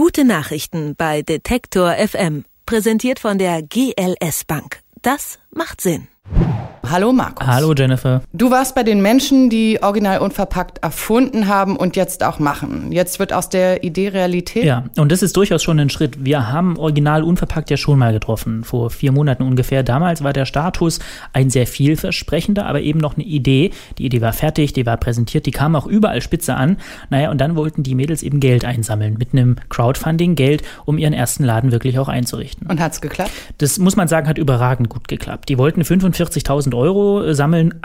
Gute Nachrichten bei Detektor FM. Präsentiert von der GLS Bank. Das macht Sinn. Hallo Markus. Hallo Jennifer. Du warst bei den Menschen, die Original Unverpackt erfunden haben und jetzt auch machen. Jetzt wird aus der Idee Realität. Ja, und das ist durchaus schon ein Schritt. Wir haben Original Unverpackt ja schon mal getroffen, vor 4 Monaten ungefähr. Damals war der Status ein sehr vielversprechender, aber eben noch eine Idee. Die Idee war fertig, die war präsentiert, die kam auch überall spitze an. Naja, und dann wollten die Mädels eben Geld einsammeln, mit einem Crowdfunding Geld, um ihren ersten Laden wirklich auch einzurichten. Und hat's geklappt? Das muss man sagen, hat überragend gut geklappt. Die wollten 45.000 Euro sammeln,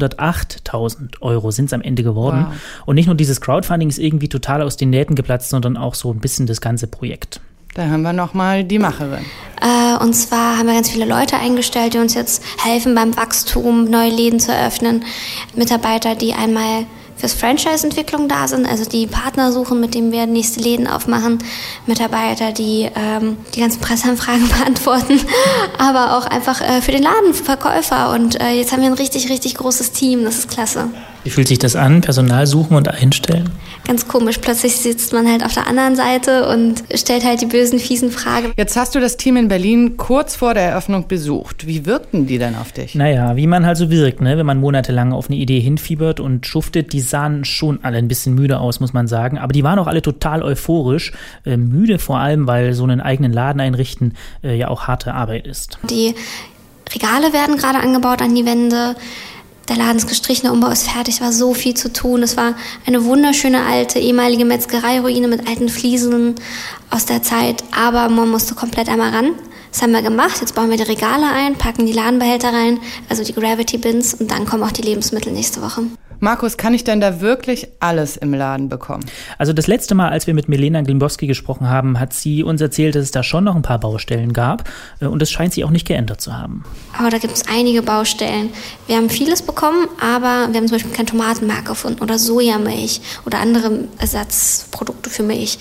108.000 Euro sind es am Ende geworden. Wow. Und nicht nur dieses Crowdfunding ist irgendwie total aus den Nähten geplatzt, sondern auch so ein bisschen das ganze Projekt. Da haben wir nochmal die Macherin. Und zwar haben wir ganz viele Leute eingestellt, die uns jetzt helfen beim Wachstum, neue Läden zu eröffnen. Mitarbeiter, die einmal fürs Franchise-Entwicklung da sind, also die Partner suchen, mit denen wir nächste Läden aufmachen. Mitarbeiter, die die ganzen Presseanfragen beantworten, aber auch einfach für den Laden Verkäufer. Und jetzt haben wir ein richtig, richtig großes Team. Das ist klasse. Wie fühlt sich das an? Personal suchen und einstellen? Ganz komisch. Plötzlich sitzt man halt auf der anderen Seite und stellt halt die bösen, fiesen Fragen. Jetzt hast du das Team in Berlin kurz vor der Eröffnung besucht. Wie wirkten die denn auf dich? Naja, wie man halt so wirkt, ne? Wenn man monatelang auf eine Idee hinfiebert und schuftet. Die sahen schon alle ein bisschen müde aus, muss man sagen. Aber die waren auch alle total euphorisch. Müde vor allem, weil so einen eigenen Laden einrichten ja auch harte Arbeit ist. Die Regale werden gerade angebaut an die Wände. Der Laden ist gestrichen, der Umbau ist fertig, war so viel zu tun. Es war eine wunderschöne alte ehemalige Metzgereiruine mit alten Fliesen aus der Zeit, aber man musste komplett einmal ran. Das haben wir gemacht. Jetzt bauen wir die Regale ein, packen die Ladenbehälter rein, also die Gravity Bins, und dann kommen auch die Lebensmittel nächste Woche. Markus, kann ich denn da wirklich alles im Laden bekommen? Also das letzte Mal, als wir mit Milena Glimbowski gesprochen haben, hat sie uns erzählt, dass es da schon noch ein paar Baustellen gab. Und das scheint sich auch nicht geändert zu haben. Aber da gibt es einige Baustellen. Wir haben vieles bekommen, aber wir haben zum Beispiel kein Tomatenmark gefunden oder Sojamilch oder andere Ersatzprodukte für Milch.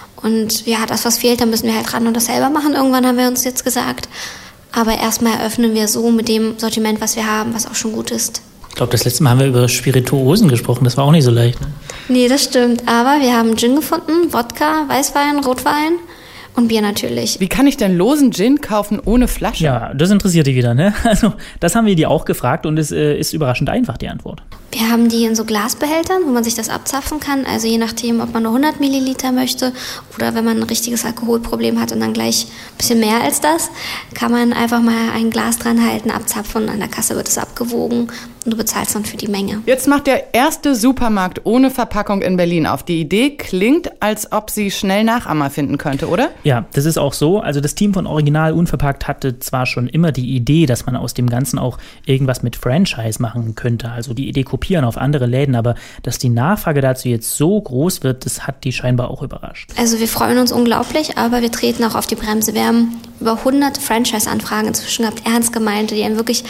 Und ja, das, was fehlt, da müssen wir halt ran und das selber machen. Irgendwann haben wir uns jetzt gesagt. Aber erstmal eröffnen wir so mit dem Sortiment, was wir haben, was auch schon gut ist. Ich glaube, das letzte Mal haben wir über Spirituosen gesprochen. Das war auch nicht so leicht. Ne? Nee, das stimmt. Aber wir haben Gin gefunden, Wodka, Weißwein, Rotwein und Bier natürlich. Wie kann ich denn losen Gin kaufen ohne Flasche? Ja, das interessiert dich wieder, ne? Also, das haben wir dir auch gefragt und es ist überraschend einfach, die Antwort. Wir haben die in so Glasbehältern, wo man sich das abzapfen kann. Also je nachdem, ob man nur 100 Milliliter möchte oder wenn man ein richtiges Alkoholproblem hat und dann gleich ein bisschen mehr als das, kann man einfach mal ein Glas dran halten, abzapfen. An der Kasse wird es abgewogen und du bezahlst dann für die Menge. Jetzt macht der erste Supermarkt ohne Verpackung in Berlin auf. Die Idee klingt, als ob sie schnell Nachahmer finden könnte, oder? Ja, das ist auch so. Also das Team von Original Unverpackt hatte zwar schon immer die Idee, dass man aus dem Ganzen auch irgendwas mit Franchise machen könnte, also die Idee kopieren auf andere Läden, aber dass die Nachfrage dazu jetzt so groß wird, das hat die scheinbar auch überrascht. Also wir freuen uns unglaublich, aber wir treten auch auf die Bremse. Wir haben über 100 Franchise-Anfragen inzwischen gehabt, ernst gemeinte, die ein wirklich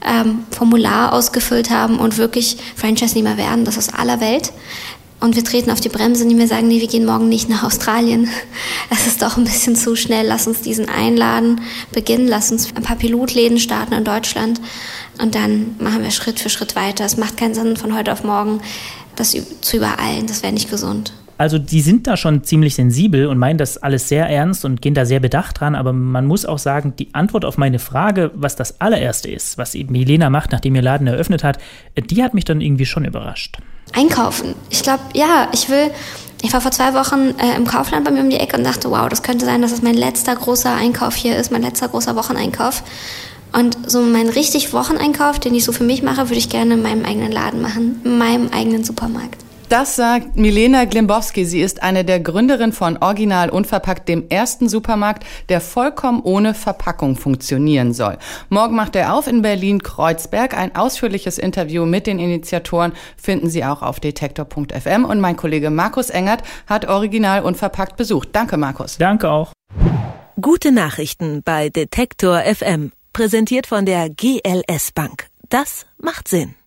Formular ausgefüllt haben und wirklich Franchise-Nehmer werden, das aus aller Welt. Und wir treten auf die Bremse, indem wir sagen, nee, wir gehen morgen nicht nach Australien. Das ist doch ein bisschen zu schnell. Lass uns diesen Einladen beginnen. Lass uns ein paar Pilotläden starten in Deutschland. Und dann machen wir Schritt für Schritt weiter. Es macht keinen Sinn, von heute auf morgen das zu übereilen. Das wäre nicht gesund. Also die sind da schon ziemlich sensibel und meinen das alles sehr ernst und gehen da sehr bedacht dran. Aber man muss auch sagen, die Antwort auf meine Frage, was das allererste ist, was eben Milena macht, nachdem ihr Laden eröffnet hat, die hat mich dann irgendwie schon überrascht. Einkaufen. Ich glaube, ja, ich war vor 2 Wochen im Kaufland bei mir um die Ecke und dachte, wow, das könnte sein, dass das mein letzter großer Einkauf hier ist, mein letzter großer Wocheneinkauf. Und so meinen richtig Wocheneinkauf, den ich so für mich mache, würde ich gerne in meinem eigenen Laden machen, in meinem eigenen Supermarkt. Das sagt Milena Glimbowski. Sie ist eine der Gründerinnen von Original Unverpackt, dem ersten Supermarkt, der vollkommen ohne Verpackung funktionieren soll. Morgen macht er auf in Berlin-Kreuzberg. Ein ausführliches Interview mit den Initiatoren finden Sie auch auf detektor.fm. Und mein Kollege Markus Engert hat Original Unverpackt besucht. Danke, Markus. Danke auch. Gute Nachrichten bei Detektor FM. Präsentiert von der GLS Bank. Das macht Sinn.